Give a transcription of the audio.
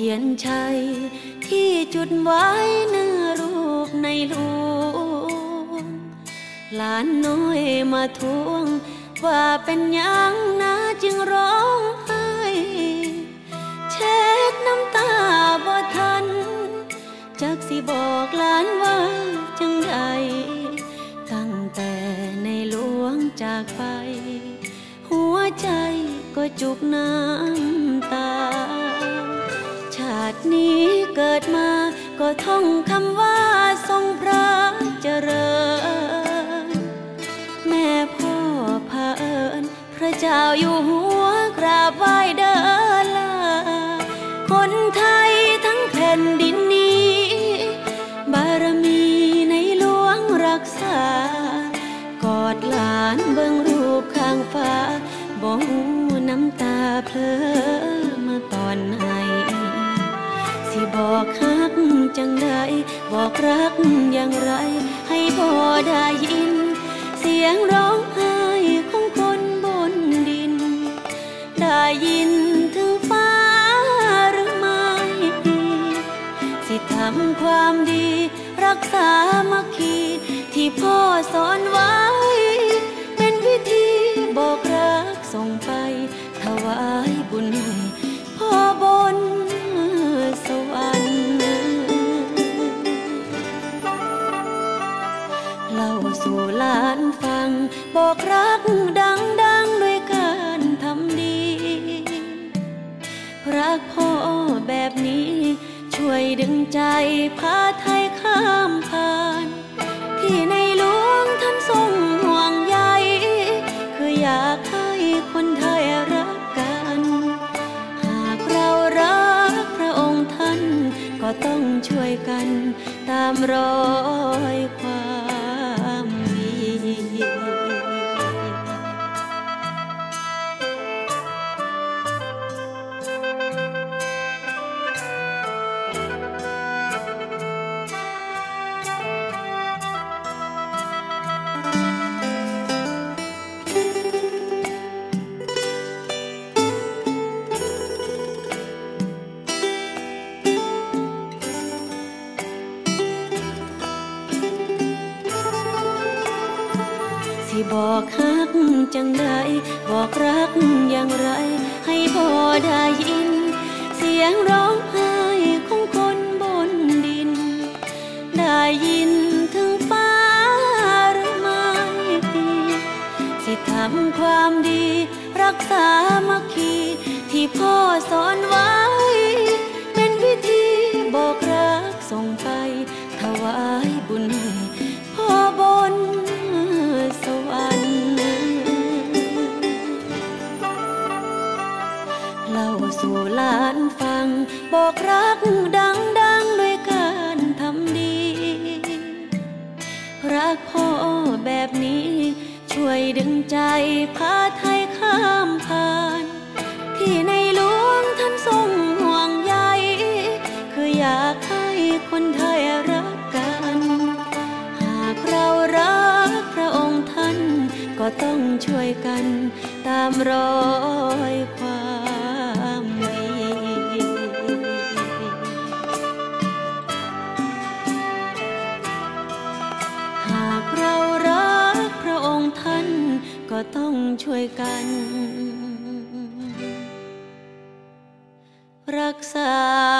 ยนชัยที่จุดไว้เนื้อรูปในหลวงหลานน้อยมาทวงว่าเป็นยังนะจึงร้องไห้เช็ดน้ำตาบ่ทันจักสิบอกหลานว่าจังใดตั้งแต่ในหลวงจากไปหัวใจก็จุกน้ำตาชาตินี้เกิดมาก็ท่องคำว่าทรงพระเจริญแม่พ่อพาเอิญพระเจ้าอยู่หัวกราบไหว้เดินลาคนไทยทั้งแผ่นดินนี้บารมีในหลวงรักษากอดหลานเบิ่งรูปข้างฟ้าบ่ฮู้น้ำตาเพลอมาตอนไหนสิบอกฮักจังใดบอกรักอย่างไรให้พ่อได้ยินเสียงร้องไห้ของคนบนดินได้ยินถึงฟ้าหรือไม่สิทำความดีรักษามัคคีที่พ่อสอนไว้เป็นวิธีบอกรักส่งไปถวายบุญให้พ่อบนสวรรค์เล่าสู่หลานฟังบอกรักดังๆด้วยการทำดีรักพ่อแบบนี้ช่วยดึงใจพาไทยข้ามผ่านที่ในหลวงท่านทรงห่วงใยคืออยากให้คนไทยรักกันหากเรารักพระองค์ท่านก็ต้องช่วยกันตามรอยความดีบอกฮักจังใดบอกรักอย่างไรให้พ่อได้ยินเสียงร้องไห้ของคนบนดินได้ยินถึงฟ้าหรือไม่สิทำความดีรักษามัคคีที่พ่อสอนไว้เป็นวิธีบอกรักส่งไปถวายบุญให้พ่อบนสวรรค์เล่าสู่หลานฟังบอกรักดังๆด้วยการทำดีรักพ่อแบบนี้ช่วยดึงใจพาไทยข้ามผ่านที่ในหลวงท่านทรงห่วงใยคืออยากให้คนไทยรักกันหากเรารักพระองค์ท่านก็ต้องช่วยกันตามรอยความดีหากเรารักพระองค์ท่านก็ต้องช่วยกันรักษา